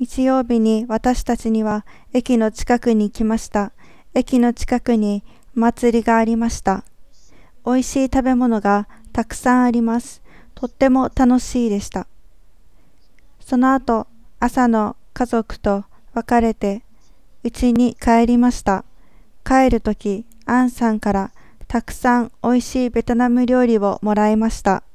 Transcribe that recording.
日曜日に私たちには駅の近くに来ました。駅の近くに祭りがありました。おいしい食べ物がたくさんあります。とっても楽しいでした。その後、朝の家族と別れて、家に帰りました。帰るとき、アンさんからたくさんおいしいベトナム料理をもらいました。